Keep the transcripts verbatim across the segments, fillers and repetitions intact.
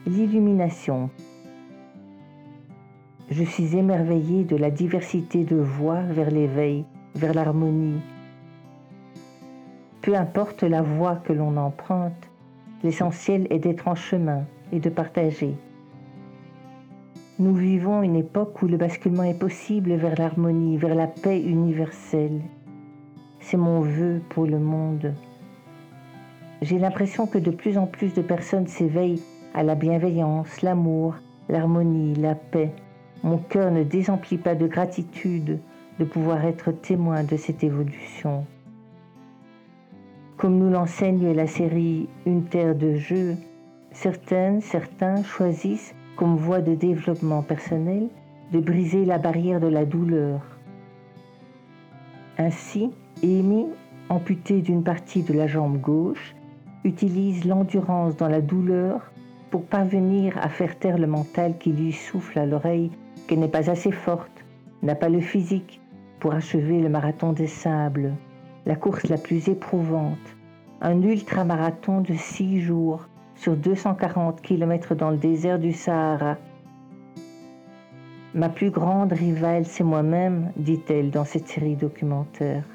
L'illumination. Je suis émerveillée de la diversité de voies vers l'éveil, vers l'harmonie. Peu importe la voie que l'on emprunte, l'essentiel est d'être en chemin et de partager. Nous vivons une époque où le basculement est possible vers l'harmonie, vers la paix universelle. C'est mon vœu pour le monde. J'ai l'impression que de plus en plus de personnes s'éveillent à la bienveillance, l'amour, l'harmonie, la paix. Mon cœur ne désemplit pas de gratitude de pouvoir être témoin de cette évolution. Comme nous l'enseigne la série Une terre de jeu, certaines, certains choisissent comme voie de développement personnel de briser la barrière de la douleur. Ainsi, Amy, amputée d'une partie de la jambe gauche, utilise l'endurance dans la douleur pour parvenir à faire taire le mental qui lui souffle à l'oreille qu'elle n'est pas assez forte, n'a pas le physique pour achever le marathon des sables, la course la plus éprouvante, un ultramarathon de six jours sur deux cent quarante kilomètres dans le désert du Sahara. Ma plus grande rivale, c'est moi-même, dit-elle dans cette série documentaire.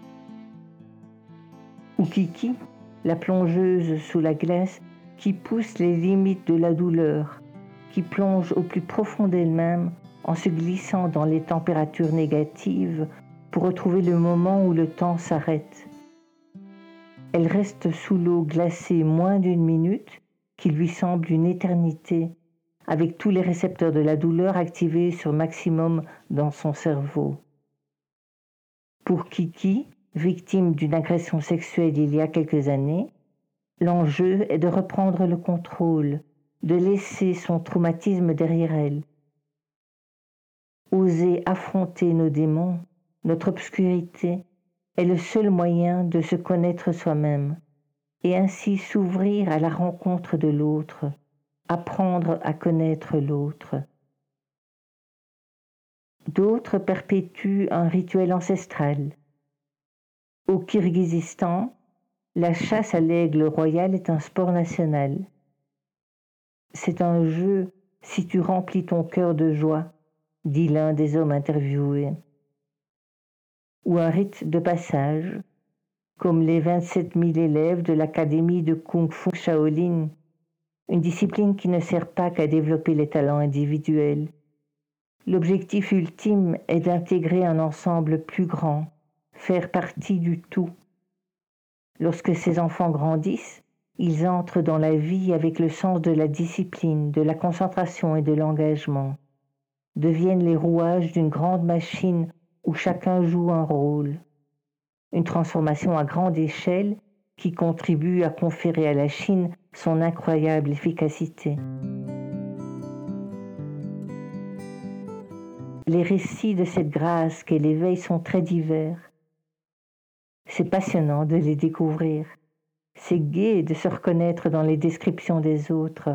Ou Kiki, la plongeuse sous la glace, qui pousse les limites de la douleur, qui plonge au plus profond d'elle-même en se glissant dans les températures négatives pour retrouver le moment où le temps s'arrête. Elle reste sous l'eau glacée moins d'une minute, qui lui semble une éternité, avec tous les récepteurs de la douleur activés sur maximum dans son cerveau. Pour Kiki, victime d'une agression sexuelle il y a quelques années, l'enjeu est de reprendre le contrôle, de laisser son traumatisme derrière elle. Oser affronter nos démons, notre obscurité, est le seul moyen de se connaître soi-même et ainsi s'ouvrir à la rencontre de l'autre, apprendre à connaître l'autre. D'autres perpétuent un rituel ancestral. Au Kirghizistan, la chasse à l'aigle royal est un sport national. C'est un jeu si tu remplis ton cœur de joie, dit l'un des hommes interviewés. Ou un rite de passage, comme les vingt-sept mille élèves de l'académie de Kung Fu Shaolin, une discipline qui ne sert pas qu'à développer les talents individuels. L'objectif ultime est d'intégrer un ensemble plus grand, faire partie du tout. Lorsque ces enfants grandissent, ils entrent dans la vie avec le sens de la discipline, de la concentration et de l'engagement, deviennent les rouages d'une grande machine où chacun joue un rôle. Une transformation à grande échelle qui contribue à conférer à la Chine son incroyable efficacité. Les récits de cette grâce qu'est l'éveil sont très divers. C'est passionnant de les découvrir. C'est gai de se reconnaître dans les descriptions des autres.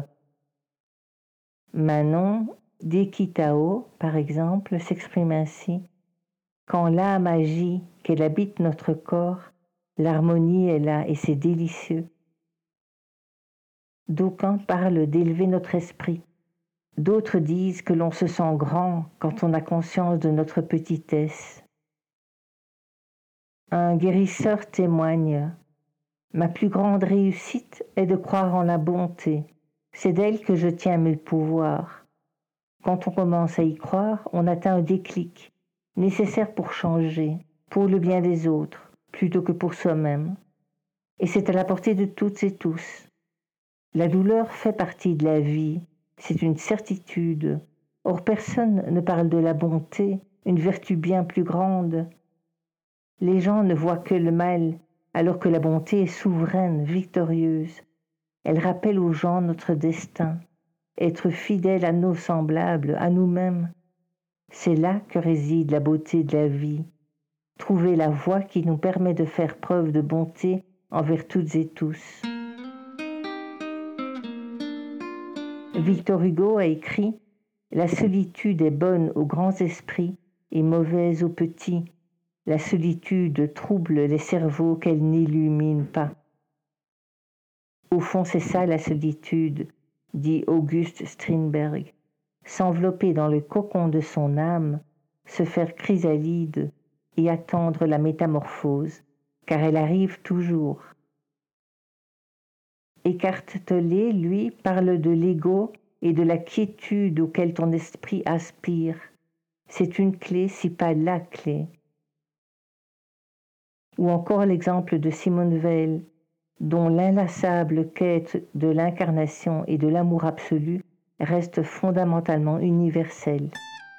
Manon Dekitao, par exemple, s'exprime ainsi. Quand l'âme agit, qu'elle habite notre corps, l'harmonie est là et c'est délicieux. D'aucuns parlent d'élever notre esprit. D'autres disent que l'on se sent grand quand on a conscience de notre petitesse. Un guérisseur témoigne. Ma plus grande réussite est de croire en la bonté. C'est d'elle que je tiens mes pouvoirs. Quand on commence à y croire, on atteint un déclic, nécessaire pour changer, pour le bien des autres, plutôt que pour soi-même. Et c'est à la portée de toutes et tous. La douleur fait partie de la vie, c'est une certitude. Or personne ne parle de la bonté, une vertu bien plus grande. Les gens ne voient que le mal, alors que la bonté est souveraine, victorieuse. Elle rappelle aux gens notre destin, être fidèle à nos semblables, à nous-mêmes. C'est là que réside la beauté de la vie. Trouver la voie qui nous permet de faire preuve de bonté envers toutes et tous. Victor Hugo a écrit « La solitude est bonne aux grands esprits et mauvaise aux petits. La solitude trouble les cerveaux qu'elle n'illumine pas. » Au fond, c'est ça la solitude, dit August Strindberg, s'envelopper dans le cocon de son âme, se faire chrysalide et attendre la métamorphose, car elle arrive toujours. Eckhart Tolle, lui, parle de l'ego et de la quiétude auquel ton esprit aspire. C'est une clé, si pas la clé. Ou encore l'exemple de Simone Weil, dont l'inlassable quête de l'incarnation et de l'amour absolu reste fondamentalement universelle.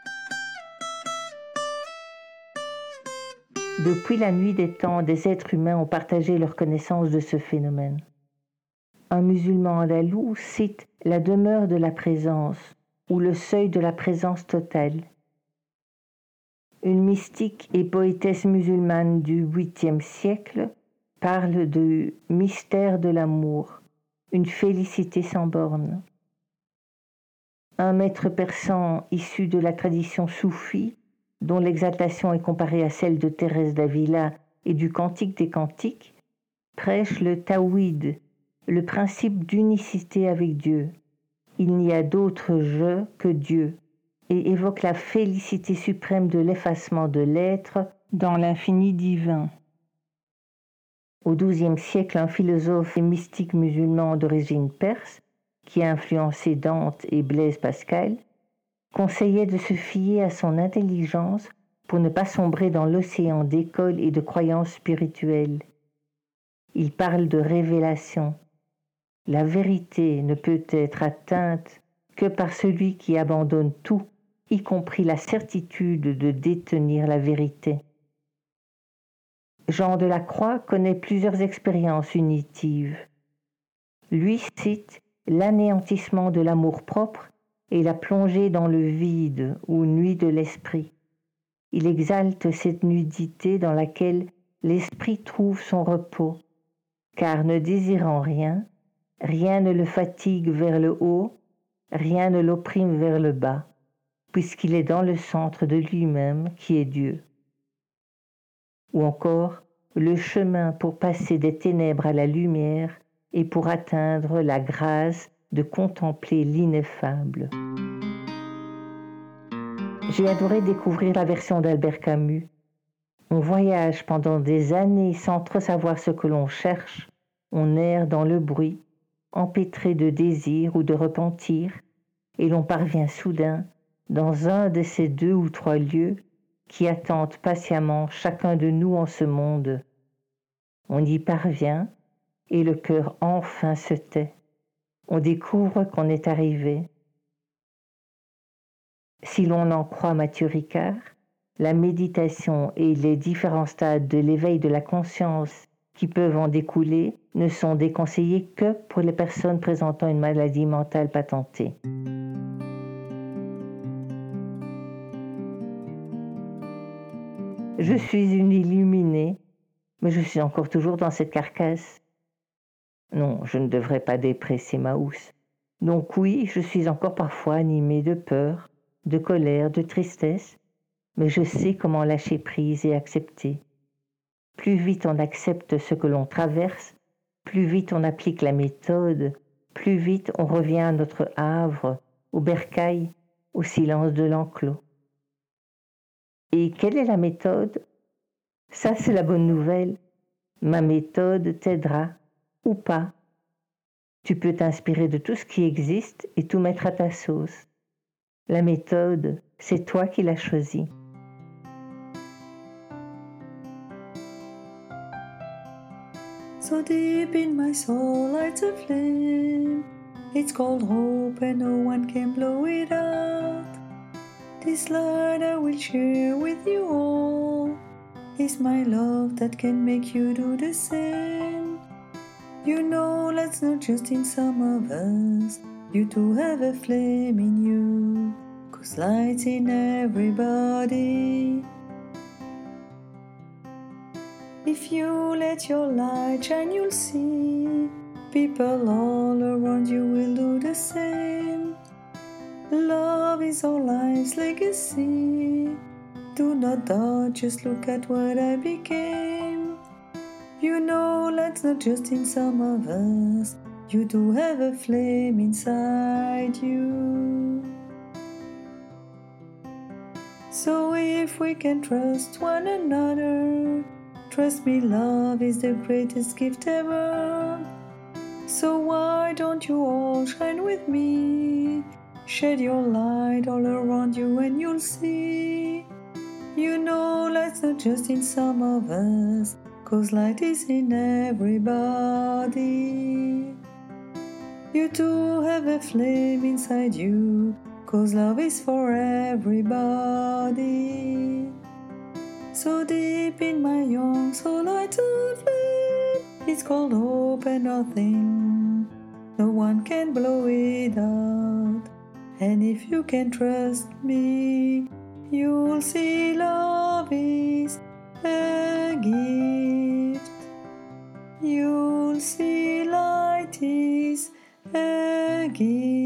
Depuis la nuit des temps, des êtres humains ont partagé leur connaissance de ce phénomène. Un musulman andalou cite la demeure de la présence ou le seuil de la présence totale. Une mystique et poétesse musulmane du huitième siècle parle de mystère de l'amour, une félicité sans bornes. Un maître persan issu de la tradition soufie, dont l'exaltation est comparée à celle de Thérèse d'Avila et du Cantique des Cantiques, prêche le tawhid, le principe d'unicité avec Dieu. Il n'y a d'autre je que Dieu, et évoque la félicité suprême de l'effacement de l'être dans l'infini divin. Au douzième siècle, un philosophe et mystique musulman d'origine perse, qui a influencé Dante et Blaise Pascal, conseillait de se fier à son intelligence pour ne pas sombrer dans l'océan d'écoles et de croyances spirituelles. Il parle de révélation. La vérité ne peut être atteinte que par celui qui abandonne tout, y compris la certitude de détenir la vérité. Jean de la Croix connaît plusieurs expériences unitives. Lui cite l'anéantissement de l'amour-propre et la plongée dans le vide ou nuit de l'esprit. Il exalte cette nudité dans laquelle l'esprit trouve son repos, car ne désirant rien, rien ne le fatigue vers le haut, rien ne l'opprime vers le bas, puisqu'il est dans le centre de lui-même qui est Dieu. Ou encore, le chemin pour passer des ténèbres à la lumière et pour atteindre la grâce de contempler l'ineffable. J'ai adoré découvrir la version d'Albert Camus. On voyage pendant des années sans trop savoir ce que l'on cherche, on erre dans le bruit, empêtré de désir ou de repentir, et l'on parvient soudain dans un de ces deux ou trois lieux qui attendent patiemment chacun de nous en ce monde. On y parvient et le cœur enfin se tait. On découvre qu'on est arrivé. Si l'on en croit Mathieu Ricard, la méditation et les différents stades de l'éveil de la conscience qui peuvent en découler ne sont déconseillés que pour les personnes présentant une maladie mentale patentée. Je suis une illuminée, mais je suis encore toujours dans cette carcasse. Non, je ne devrais pas déprécier ma housse. Donc oui, je suis encore parfois animée de peur, de colère, de tristesse, mais je sais comment lâcher prise et accepter. Plus vite on accepte ce que l'on traverse, plus vite on applique la méthode, plus vite on revient à notre havre, au bercail, au silence de l'enclos. Et quelle est la méthode? Ça, c'est la bonne nouvelle. Ma méthode t'aidera, ou pas. Tu peux t'inspirer de tout ce qui existe et tout mettre à ta sauce. La méthode, c'est toi qui l'as choisie. So deep in my soul lights a flame. It's called hope and no one can blow it out. This light I will share with you all. It's my love that can make you do the same. You know that's not just in some of us. You too have a flame in you, 'cause light's in everybody. If you let your light shine, you'll see people all around you will do the same. Love is our life's legacy. Do not doubt, just look at what I became. You know that's not just in some of us. You do have a flame inside you. So if we can trust one another, trust me, love is the greatest gift ever. So why don't you all shine with me? Shed your light all around you and you'll see. You know light's not just in some of us, 'cause light is in everybody. You too have a flame inside you, 'cause love is for everybody. So deep in my young soul lights a flame, it's called hope and nothing, no one can blow it out. And if you can trust me, you'll see love is a gift. You'll see light is a gift.